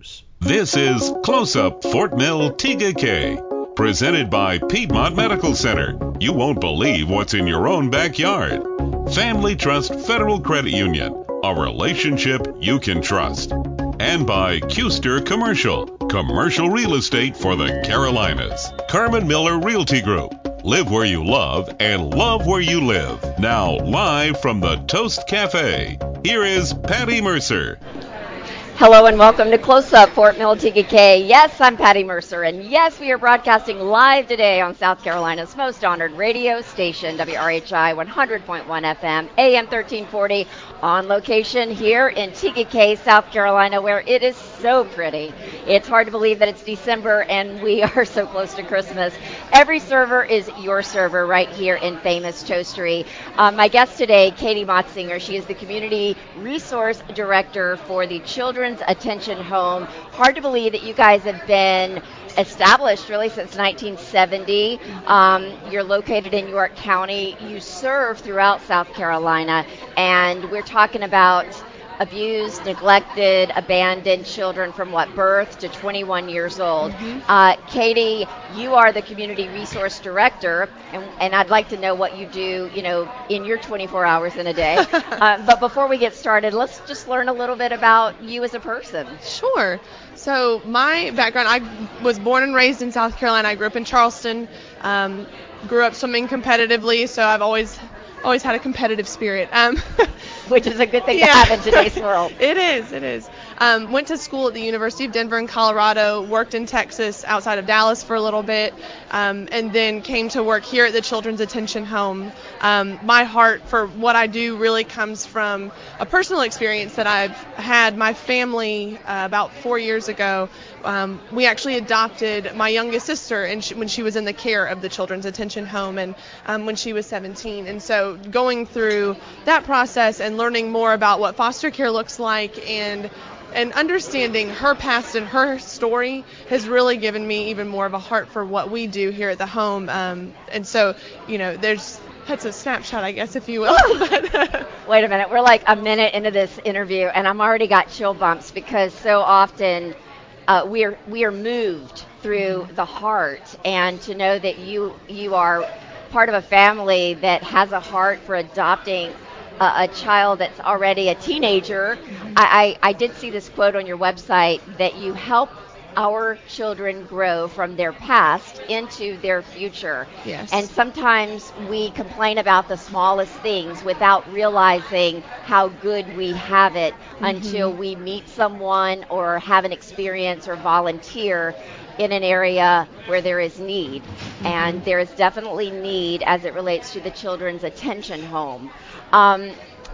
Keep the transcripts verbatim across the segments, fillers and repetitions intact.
News. This is Close Up Fort Mill T G K, presented by Piedmont Medical Center. You won't believe what's in your own backyard. Family Trust Federal Credit Union, a relationship you can trust. And by Custer Commercial, commercial real estate for the Carolinas. Carmen Miller Realty Group. Live where you love and love where you live. Now, live from the Toast Cafe, here is Patty Mercer. Hello and welcome to Close Up Fort Mill T G K. Yes, I'm Patty Mercer, and yes, we are broadcasting live today on South Carolina's most honored radio station, W R H I one hundred point one F M, A M thirteen forty, on location here in T G K, South Carolina, where it is so pretty. It's hard to believe that it's December and we are so close to Christmas. Every server is your server right here in famous Toastery. Um, my guest today, Katie Motzinger, she is the Community Resource Director for the Children's Attention Home. Hard to believe that you guys have been established really since nineteen seventy. Um, you're located in York County. You serve throughout South Carolina, and we're talking about abused, neglected, abandoned children from what, birth to twenty-one years old. Mm-hmm. Uh, Katie, you are the Community Resource Director, and, and I'd like to know what you do, you know, in your twenty-four hours in a day. uh, but before we get started, let's just learn a little bit about you as a person. Sure. So my background, I was born and raised in South Carolina. I grew up in Charleston, um, grew up swimming competitively, so I've always always had a competitive spirit. Um, Which is a good thing yeah. to have in today's world. It is, it is. Um, went to school at the University of Denver in Colorado, worked in Texas outside of Dallas for a little bit, um, and then came to work here at the Children's Attention Home. Um, my heart for what I do really comes from a personal experience that I've had. My family, uh, about four years ago, um, we actually adopted my youngest sister and she, when she was in the care of the Children's Attention Home, and um, when she was seventeen. And so going through that process and learning more about what foster care looks like and and understanding her past and her story has really given me even more of a heart for what we do here at the home. Um, and so, you know, there's that's a snapshot, I guess, if you will. but, Wait a minute. We're like a minute into this interview, and I'm already got chill bumps because so often uh, we are we are moved through the heart, and to know that you you are part of a family that has a heart for adopting a, a child that's already a teenager. I, I, I did see this quote on your website that you help our children grow from their past into their future. Yes. And sometimes we complain about the smallest things without realizing how good we have it mm-hmm. until we meet someone or have an experience or volunteer in an area where there is need. Mm-hmm. And there is definitely need as it relates to the Children's Attention Home. Um,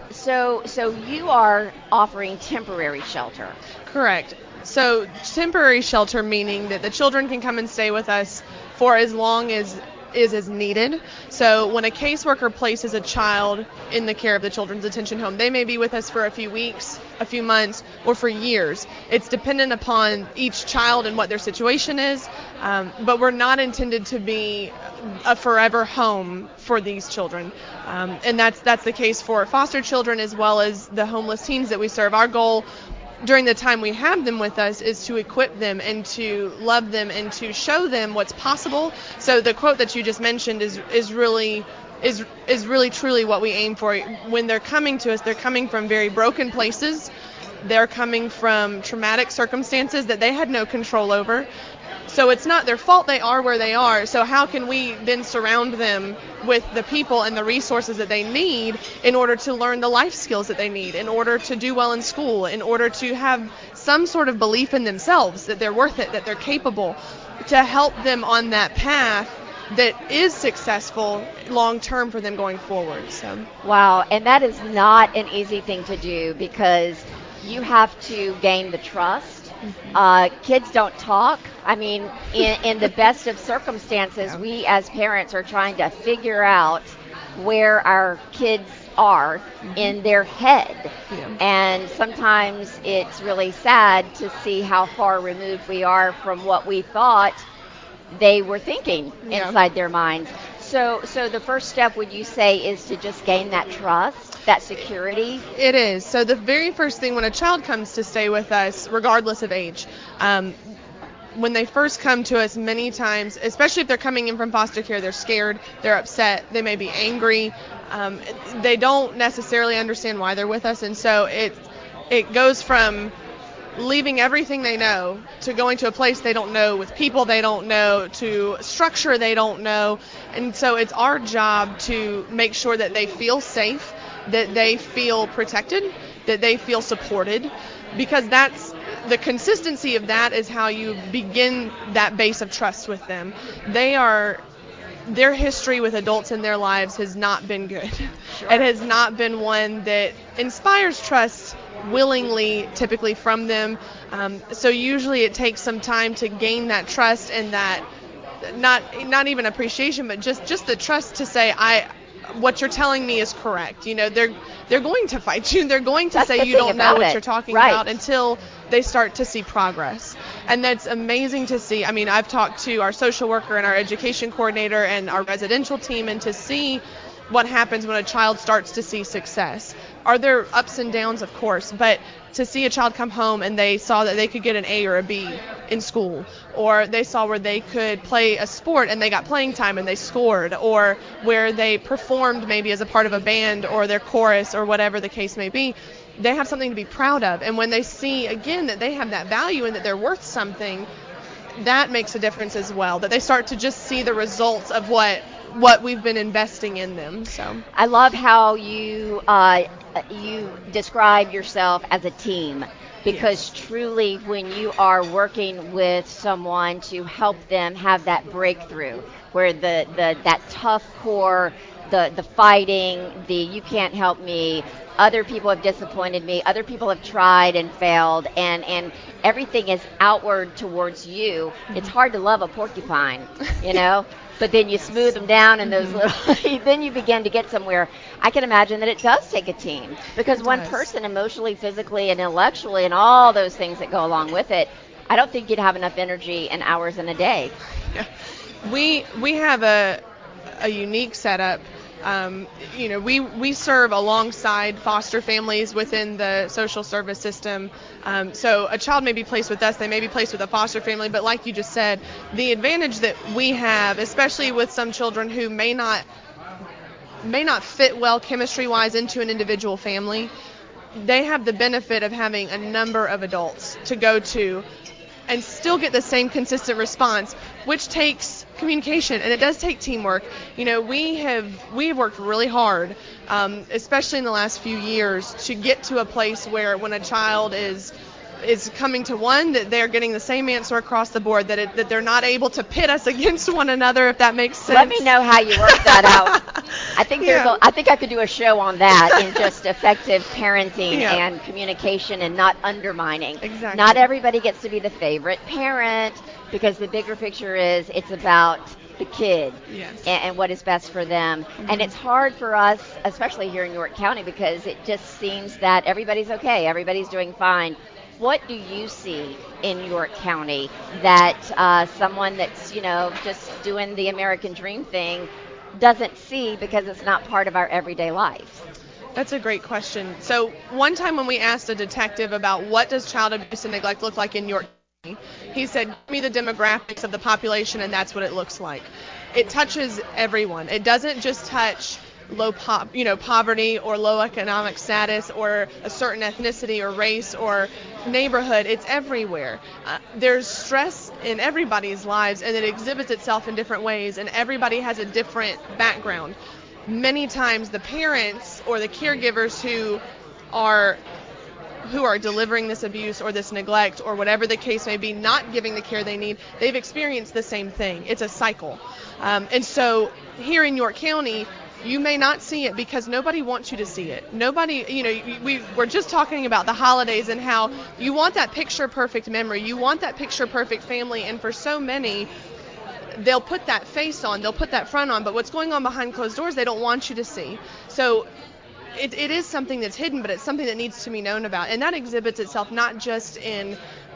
so, so you are offering temporary shelter. Correct. So temporary shelter meaning that the children can come and stay with us for as long as is as needed. So when a caseworker places a child in the care of the Children's Attention Home, they may be with us for a few weeks, a few months, or for years. It's dependent upon each child and what their situation is, um, but we're not intended to be a forever home for these children. Um, and that's that's the case for foster children as well as the homeless teens that we serve. Our goal during the time we have them with us is to equip them and to love them and to show them what's possible. So the quote that you just mentioned is is really is is really truly what we aim for. When they're coming to us, they're coming from very broken places. They're coming from traumatic circumstances that they had no control over. So it's not their fault they are where they are. So how can we then surround them with the people and the resources that they need in order to learn the life skills that they need, in order to do well in school, in order to have some sort of belief in themselves that they're worth it, that they're capable, to help them on that path that is successful long term for them going forward. So wow, and that is not an easy thing to do because you have to gain the trust. Uh, kids don't talk. I mean, in, in the best of circumstances, we as parents are trying to figure out where our kids are mm-hmm. in their head. Yeah. And sometimes it's really sad to see how far removed we are from what we thought they were thinking yeah. inside their minds. So, so the first step, would you say, is to just gain that trust? that security? It is. So the very first thing when a child comes to stay with us, regardless of age, um, when they first come to us, many times, especially if they're coming in from foster care, they're scared, they're upset, they may be angry, um, they don't necessarily understand why they're with us, and so it it goes from leaving everything they know to going to a place they don't know with people they don't know to structure they don't know, and so it's our job to make sure that they feel safe, that they feel protected, that they feel supported, because that's the consistency of that is how you begin that base of trust with them. They are, their history with adults in their lives has not been good. Sure. It has not been one that inspires trust willingly, typically from them. Um, so usually it takes some time to gain that trust and that, not not even appreciation, but just, just the trust to say, I, what you're telling me is correct. You know, they're they're going to fight you. They're going to That's say the you thing don't know about what it. you're talking Right. about until they start to see progress. And that's amazing to see. I mean, I've talked to our social worker and our education coordinator and our residential team, and to see what happens when a child starts to see success. Are there ups and downs? Of course, but to see a child come home and they saw that they could get an A or a B in school, or they saw where they could play a sport and they got playing time and they scored, or where they performed maybe as a part of a band or their chorus or whatever the case may be, they have something to be proud of. And when they see again that they have that value and that they're worth something, that makes a difference as well, that they start to just see the results of what what we've been investing in them. So I love how you uh, you describe yourself as a team, because Yes. truly when you are working with someone to help them have that breakthrough where the, the that tough core, the the fighting, the you can't help me, other people have disappointed me, other people have tried and failed, and and everything is outward towards you, it's hard to love a porcupine, you know. But then you smooth them down and those little, then you begin to get somewhere. I can imagine that it does take a team, because It one does. person emotionally, physically, and intellectually, and all those things that go along with it, I don't think you'd have enough energy and hours in a day. Yeah. We we have a a unique setup. Um, you know, we, we serve alongside foster families within the social service system. Um, so a child may be placed with us, they may be placed with a foster family, but like you just said, the advantage that we have, especially with some children who may not may not fit well chemistry-wise into an individual family, they have the benefit of having a number of adults to go to and still get the same consistent response, which takes communication, and it does take teamwork. You know, we have we have worked really hard, um, especially in the last few years, to get to a place where when a child is is coming to one, that they're getting the same answer across the board, that it, that they're not able to pit us against one another, if that makes sense. Let me know how you work that out. I think there's Yeah. a, I think I could do a show on that, in just effective parenting Yeah. and communication and not undermining. Exactly. Not everybody gets to be the favorite parent, because the bigger picture is it's about the kid Yes. and, and what is best for them. And it's hard for us, especially here in York County, because it just seems that everybody's okay, everybody's doing fine. What do you see in York County that uh, someone that's, you know, just doing the American dream thing doesn't see, because it's not part of our everyday life? That's a great question. So one time when we asked a detective about what does child abuse and neglect look like in York County, he said, give me the demographics of the population, and that's what it looks like. It touches everyone. It doesn't just touch low pop, you know, poverty or low economic status or a certain ethnicity or race or neighborhood. It's everywhere. Uh, there's stress in everybody's lives, and it exhibits itself in different ways, and everybody has a different background. Many times the parents or the caregivers who are who are delivering this abuse or this neglect or whatever the case may be, not giving the care they need, they've experienced the same thing. It's a cycle. Um, and so here in York County, you may not see it because nobody wants you to see it. Nobody, you know, we were just talking about the holidays and how you want that picture-perfect memory. You want that picture-perfect family. And for so many, they'll put that face on, they'll put that front on, but what's going on behind closed doors, they don't want you to see. So it, it is something that's hidden, but it's something that needs to be known about. And that exhibits itself not just in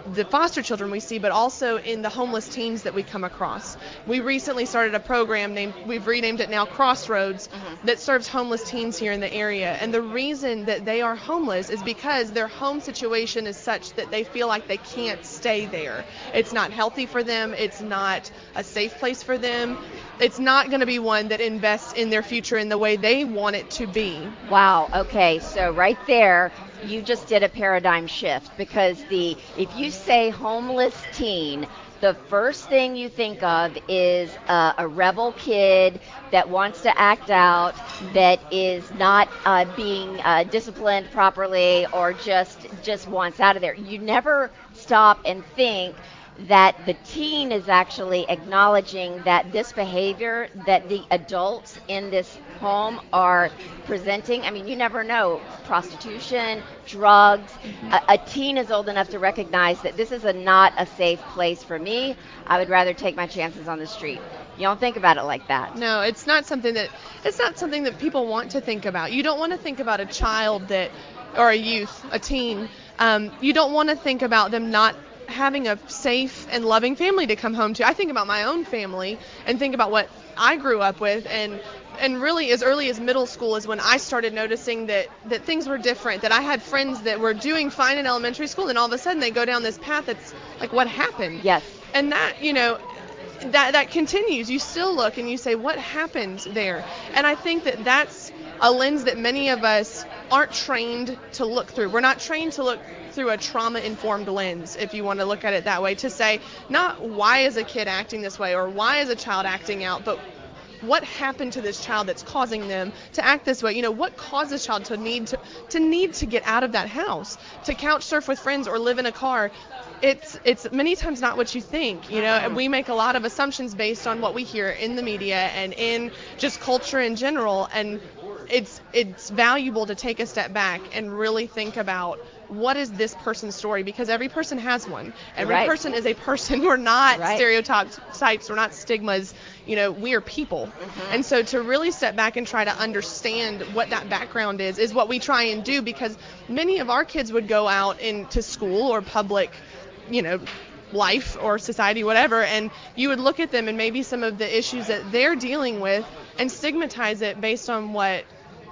the foster children we see, but also in the homeless teens that we come across. We recently started a program named, we've renamed it now Crossroads, mm-hmm. that serves homeless teens here in the area. And the reason that they are homeless is because their home situation is such that they feel like they can't stay there. It's not healthy for them. It's not a safe place for them. It's not going to be one that invests in their future in the way they want it to be. Wow. Okay. So right there, you just did a paradigm shift, because the if you say homeless teen, the first thing you think of is uh, a rebel kid that wants to act out, that is not uh, being uh, disciplined properly, or just just wants out of there. You never stop and think that the teen is actually acknowledging that this behavior that the adults in this home are presenting. I mean, you never know. Prostitution, drugs. Mm-hmm. A, a teen is old enough to recognize that this is a not a safe place for me. I would rather take my chances on the street. You don't think about it like that. No, it's not something that it's not something that people want to think about. You don't want to think about a child that, or a youth, a teen. Um, you don't want to think about them not having a safe and loving family to come home to. I think about my own family and think about what I grew up with, and and really as early as middle school is when I started noticing that that things were different, that I had friends that were doing fine in elementary school, and all of a sudden they go down this path that's like, what happened? Yes. And that, you know, that that continues. You still look and you say, what happened there? And I think that that's a lens that many of us aren't trained to look through. We're not trained to look through a trauma-informed lens, if you want to look at it that way, to say not why is a kid acting this way or why is a child acting out, but what happened to this child that's causing them to act this way? You know, what caused this child to need to to need to get out of that house, to couch surf with friends or live in a car? It's it's many times not what you think, you know, and we make a lot of assumptions based on what we hear in the media and in just culture in general, and it's it's valuable to take a step back and really think about what is this person's story, because every person has one. Every right. person is a person. We're not right. stereotypes, we're not stigmas, you know, we are people. Mm-hmm. And so to really step back and try to understand what that background is, is what we try and do, because many of our kids would go out into school or public, you know, life or society, whatever, and you would look at them and maybe some of the issues that they're dealing with and stigmatize it based on what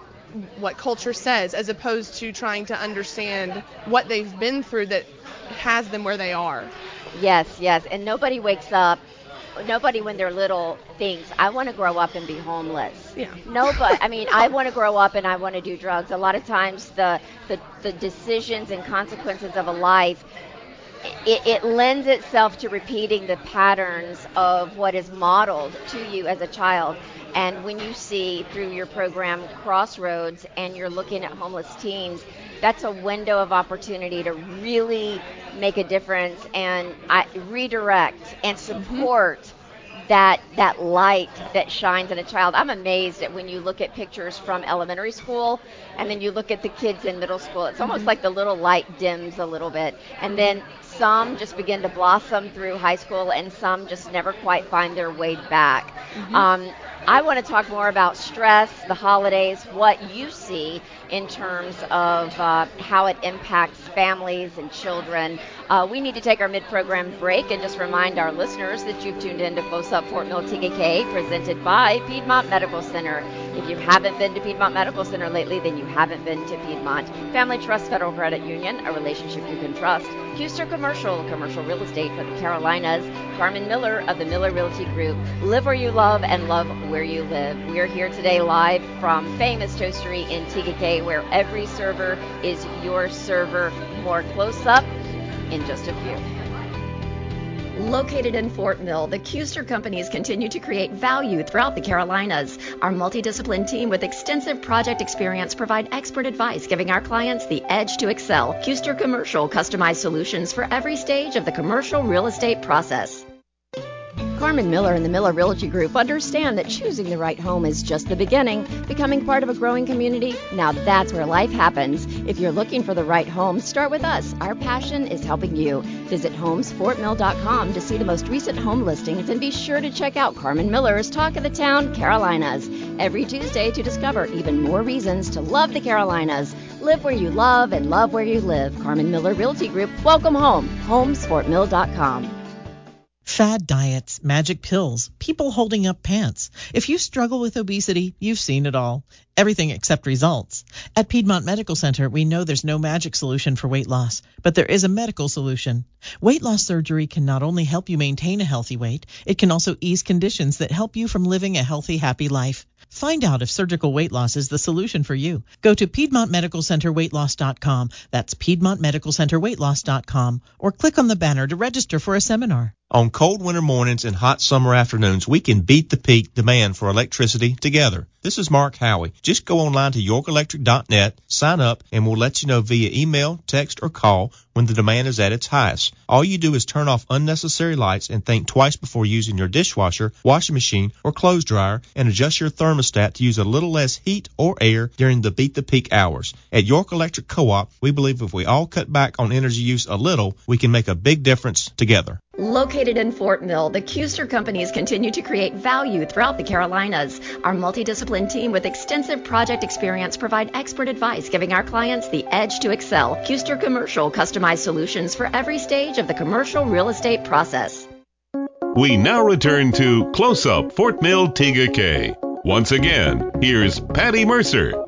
what culture says, as opposed to trying to understand what they've been through that has them where they are. Yes, yes. And nobody wakes up, nobody when they're little thinks, I want to grow up and be homeless. Yeah. Nobody, I mean, I want to grow up and I want to do drugs. A lot of times the, the, the decisions and consequences of a life, It, it lends itself to repeating the patterns of what is modeled to you as a child. And when you see through your program Crossroads and you're looking at homeless teens, that's a window of opportunity to really make a difference and I, redirect and support mm-hmm. that that light that shines in a child. I'm amazed at when you look at pictures from elementary school and then you look at the kids in middle school. It's almost mm-hmm. like the little light dims a little bit. And then some just begin to blossom through high school and some just never quite find their way back. Mm-hmm. Um, I want to talk more about stress, the holidays, what you see in terms of uh, how it impacts families and children. Uh, we need to take our mid-program break and just remind our listeners that you've tuned in to Close Up Fort Mill T K K, presented by Piedmont Medical Center. If you haven't been to Piedmont Medical Center lately, then you haven't been to Piedmont. Family Trust Federal Credit Union, a relationship you can trust. Custer Commercial, commercial real estate for the Carolinas. Carmen Miller of the Miller Realty Group. Live where you love and love where you live. We are here today live from famous Toastery in T K K, where every server is your server. More Close Up in just a few. Located in Fort Mill, the Custer companies continue to create value throughout the Carolinas. Our multidisciplined team with extensive project experience provide expert advice, giving our clients the edge to excel. Custer Commercial, customized solutions for every stage of the commercial real estate process. Carmen Miller and the Miller Realty Group understand that choosing the right home is just the beginning. Becoming part of a growing community, now that's where life happens. If you're looking for the right home, start with us. Our passion is helping you. Visit homes fort mill dot com to see the most recent home listings, and be sure to check out Carmen Miller's Talk of the Town, Carolinas, every Tuesday to discover even more reasons to love the Carolinas. Live where you love and love where you live. Carmen Miller Realty Group. Welcome home. homes fort mill dot com. Fad diets, magic pills, people holding up pants. If you struggle with obesity, you've seen it all. Everything except results. At Piedmont Medical Center, we know there's no magic solution for weight loss, but there is a medical solution. Weight loss surgery can not only help you maintain a healthy weight, it can also ease conditions that help you from living a healthy, happy life. Find out if surgical weight loss is the solution for you. Go to Piedmont Medical Center Weight Loss dot com. That's Piedmont Medical Center Weight Loss dot com. Or click on the banner to register for a seminar. On cold winter mornings and hot summer afternoons, we can beat the peak demand for electricity together. This is Mark Howie. Just go online to york electric dot net, sign up, and we'll let you know via email, text, or call when the demand is at its highest. All you do is turn off unnecessary lights and think twice before using your dishwasher, washing machine, or clothes dryer, and adjust your thermostat to use a little less heat or air during the beat the peak hours. At York Electric Co-op, we believe if we all cut back on energy use a little, we can make a big difference together. Located in Fort Mill, the Kuester companies continue to create value throughout the Carolinas. Our multidisciplined team with extensive project experience provide expert advice, giving our clients the edge to excel. Kuester Commercial customized solutions for every stage of the commercial real estate process. We now return to Close Up Fort Mill T G K. Once again, here's Patty Mercer.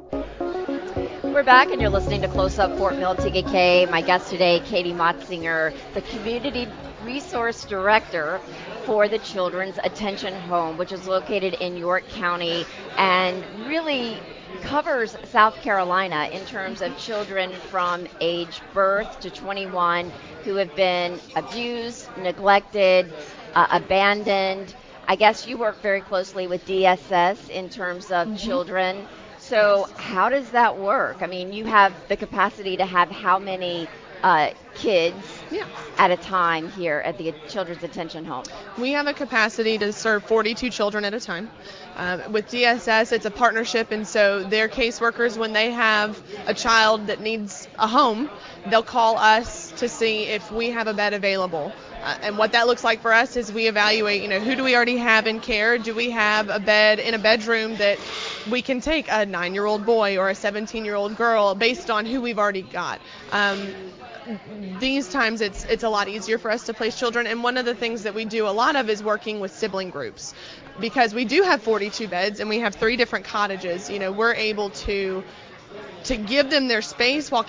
We're back, and you're listening to Close Up Fort Mill T G K. My guest today, Katie Motzinger, the Community Resource Director for the Children's Attention Home, which is located in York County and really covers South Carolina in terms of children from age birth to twenty-one who have been abused, neglected, uh, abandoned. I guess you work very closely with D S S in terms of mm-hmm. children. So how does that work? I mean, you have the capacity to have how many uh, kids yeah. at a time here at the Children's Attention Home? We have a capacity to serve forty-two children at a time. Um, with D S S, it's a partnership, and so their caseworkers, when they have a child that needs a home, they'll call us to see if we have a bed available. Uh, and what that looks like for us is we evaluate, you know, who do we already have in care? Do we have a bed in a bedroom that we can take a nine-year-old boy or a seventeen-year-old girl based on who we've already got? Um, these times it's it's a lot easier for us to place children, and one of the things that we do a lot of is working with sibling groups, because we do have forty-two beds and we have three different cottages. You know, we're able to to give them their space while,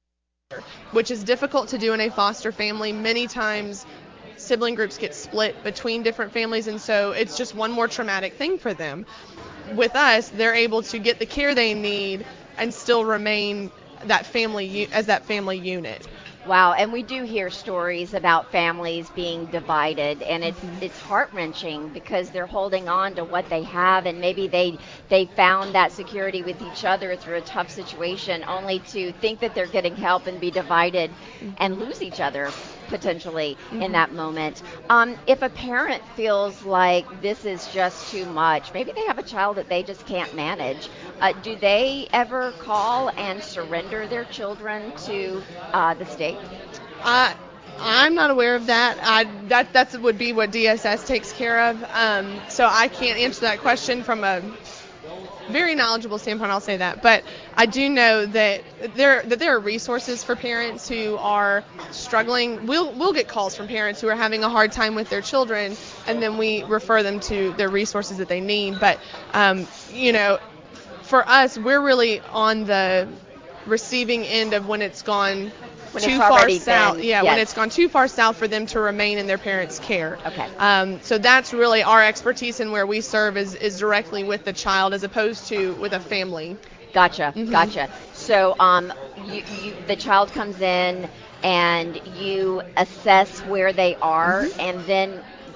which is difficult to do in a foster family. Many times sibling groups get split between different families, and so it's just one more traumatic thing for them. With us, they're able to get the care they need and still remain that family as that family unit. Wow, and we do hear stories about families being divided, and it's mm-hmm. it's heart-wrenching because they're holding on to what they have, and maybe they they found that security with each other through a tough situation, only to think that they're getting help and be divided mm-hmm. and lose each other potentially mm-hmm. in that moment. Um, if a parent feels like this is just too much, maybe they have a child that they just can't manage, uh, do they ever call and surrender their children to uh, the state? Uh, I'm not aware of that. I, that that would be what D S S takes care of. Um, so I can't answer that question from a very knowledgeable standpoint, I'll say that. But I do know that there that there are resources for parents who are struggling. We'll we'll get calls from parents who are having a hard time with their children, and then we refer them to their resources that they need. But um, you know, for us, we're really on the receiving end of when it's gone when too it's far already south. been, yeah, yes. when it's gone too far south for them to remain in their parents' care. Okay. Um, so that's really our expertise, and where we serve is, is directly with the child as opposed to with a family. Gotcha. Mm-hmm. Gotcha. So um, you, you, the child comes in and you assess where they are, mm-hmm. and then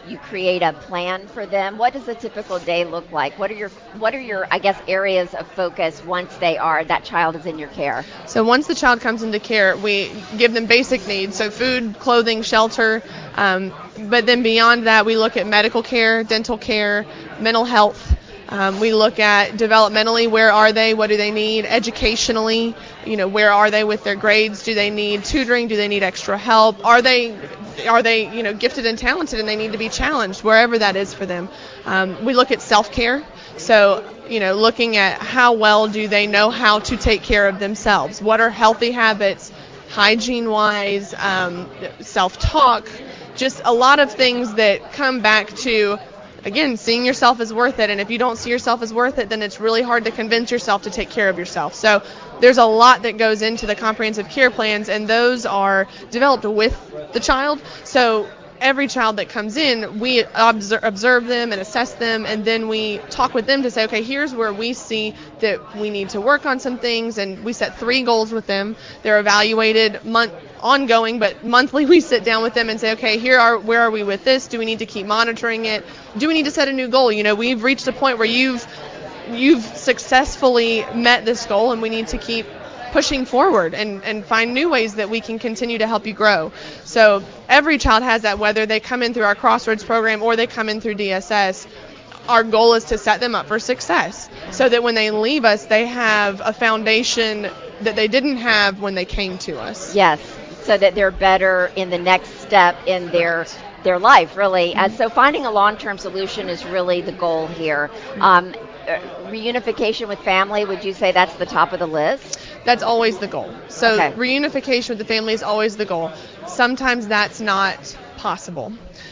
you create a plan for them. What does a typical day look like? What are your what are your I guess areas of focus once they are that child is in your care? So once the child comes into care, we give them basic needs, so food, clothing, shelter. Um, but then beyond that, we look at medical care, dental care, mental health. Um, we look at developmentally, where are they, what do they need, educationally, you know, where are they with their grades, do they need tutoring, do they need extra help, are they, are they, you know, gifted and talented and they need to be challenged, wherever that is for them. Um, we look at self-care, so, you know, looking at how well do they know how to take care of themselves, what are healthy habits, hygiene-wise, um, self-talk, just a lot of things that come back to, again, seeing yourself as worth it. And if you don't see yourself as worth it, then it's really hard to convince yourself to take care of yourself. So there's a lot that goes into the comprehensive care plans, and those are developed with the child. So every child that comes in, we observe, observe them and assess them, and then we talk with them to say, okay, here's where we see that we need to work on some things, and we set three goals with them. They're evaluated month ongoing, but monthly we sit down with them and say, okay, here are where are we with this? Do we need to keep monitoring it? Do we need to set a new goal? You know, we've reached a point where you've you've successfully met this goal, and we need to keep pushing forward and, and find new ways that we can continue to help you grow. So every child has that, whether they come in through our Crossroads program or they come in through D S S. Our goal is to set them up for success so that when they leave us, they have a foundation that they didn't have when they came to us. Yes, so that they're better in the next step in their their life, really. And so finding a long-term solution is really the goal here. Um, reunification with family, would you say that's the top of the list? That's always the goal. So okay. Reunification with the family is always the goal. Sometimes that's not possible.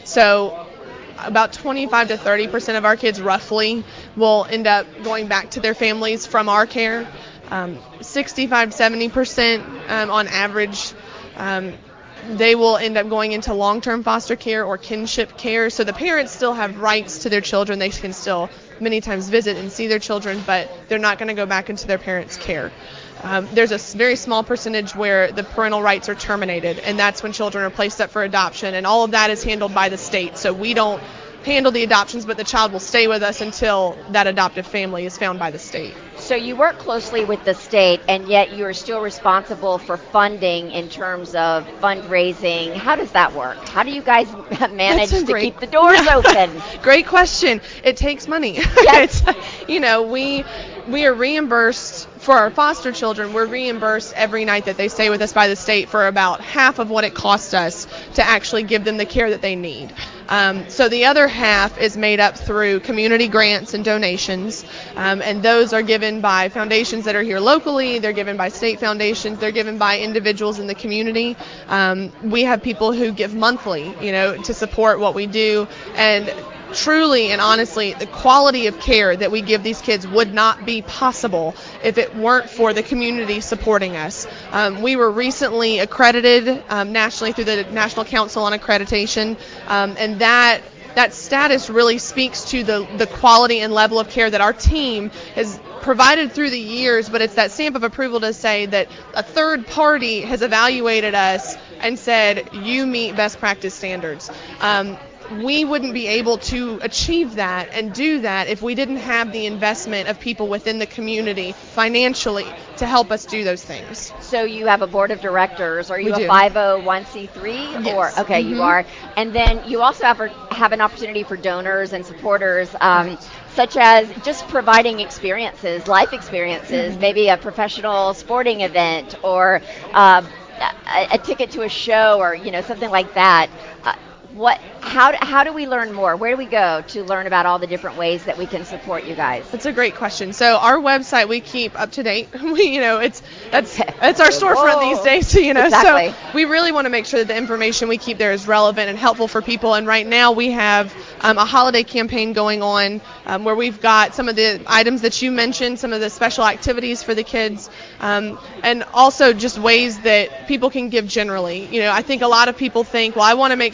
So about twenty-five to thirty percent of our kids roughly will end up going back to their families from our care. Um, sixty-five to seventy percent um, on average, um, they will end up going into long-term foster care or kinship care. So the parents still have rights to their children. They can still many times visit and see their children, but they're not going to go back into their parents' care. Um, there's a very small percentage where the parental rights are terminated, and that's when children are placed up for adoption, and all of that is handled by the state. So we don't handle the adoptions, but the child will stay with us until that adoptive family is found by the state. So you work closely with the state, and yet you are still responsible for funding in terms of fundraising. How does that work? How do you guys manage to great, keep the doors open? Great question. It takes money. Yes. you know, we we are reimbursed for our foster children. We're reimbursed every night that they stay with us by the state for about half of what it costs us to actually give them the care that they need. Um, so the other half is made up through community grants and donations, um, and those are given by foundations that are here locally. They're given by state foundations. They're given by individuals in the community. Um, we have people who give monthly, you know, to support what we do, and truly and honestly, the quality of care that we give these kids would not be possible if it weren't for the community supporting us. Um, we were recently accredited um, nationally through the National Council on Accreditation, um, and that that status really speaks to the, the quality and level of care that our team has provided through the years, but it's that stamp of approval to say that a third party has evaluated us and said, you meet best practice standards. Um, we wouldn't be able to achieve that and do that if we didn't have the investment of people within the community financially to help us do those things. So you have a board of directors. Are you We a do. five oh one c three? Yes. Or okay, Mm-hmm. you are. And then you also have, have an opportunity for donors and supporters, um, such as just providing experiences, life experiences, Mm-hmm. maybe a professional sporting event or uh, a, a ticket to a show or you know something like that. Uh, What? How? How do we learn more? Where do we go to learn about all the different ways that we can support you guys? That's a great question. So our website we keep up to date. We, you know, it's that's that's our storefront Whoa. these days. So, you know, Exactly. so we really want to make sure that the information we keep there is relevant and helpful for people. And right now we have um, a holiday campaign going on um, where we've got some of the items that you mentioned, some of the special activities for the kids, um, and also just ways that people can give generally. You know, I think a lot of people think, well, I want to make sure I give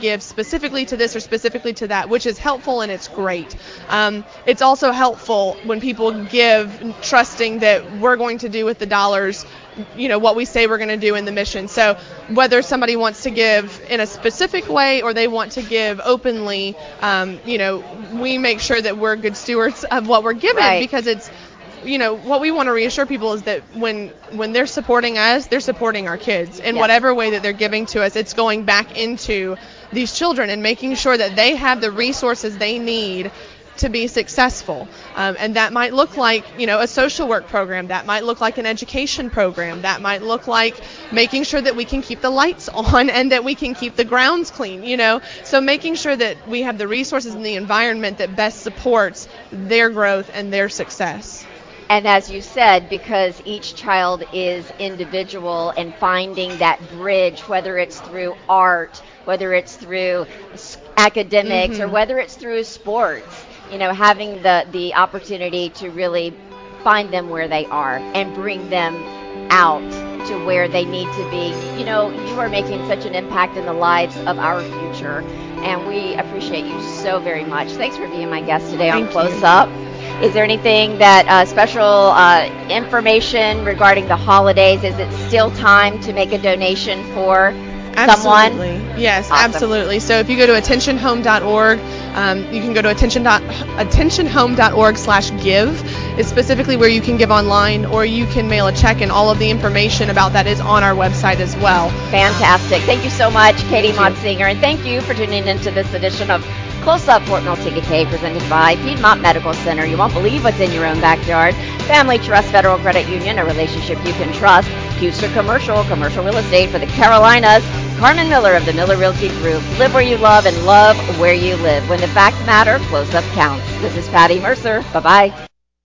give specifically to this or specifically to that, which is helpful and it's great. Um, it's also helpful when people give, trusting that we're going to do with the dollars, you know, what we say we're going to do in the mission. So whether somebody wants to give in a specific way or they want to give openly, um, you know, we make sure that we're good stewards of what we're given, right. because it's, you know, what we want to reassure people is that when when they're supporting us, they're supporting our kids in yes. whatever way that they're giving to us. It's going back into these children and making sure that they have the resources they need to be successful. Um, and that might look like, you know, a social work program. That might look like an education program. That might look like making sure that we can keep the lights on and that we can keep the grounds clean, you know. So making sure that we have the resources and the environment that best supports their growth and their success. And as you said, because each child is individual, and finding that bridge, whether it's through art, whether it's through academics, mm-hmm. or whether it's through sports, you know, having the, the opportunity to really find them where they are and bring them out to where they need to be. You know, you are making such an impact in the lives of our future, and we appreciate you so very much. Thanks for being my guest today on Close Up. Is there anything that uh, special uh, information regarding the holidays? Is it still time to make a donation for absolutely. someone? Yes, awesome. Absolutely. So if you go to attention home dot org, um, you can go to attention dot attention home dot org slash give. It's specifically where you can give online, or you can mail a check, and all of the information about that is on our website as well. Fantastic. Thank you so much, Katie Motsinger, and thank you for tuning into this edition of Close Up Fort Mill T K K, presented by Piedmont Medical Center. You won't believe what's in your own backyard. Family Trust Federal Credit Union, a relationship you can trust. Huster Commercial, commercial real estate for the Carolinas. Carmen Miller of the Miller Realty Group. Live where you love and love where you live. When the facts matter, Close Up counts. This is Patty Mercer. Bye-bye.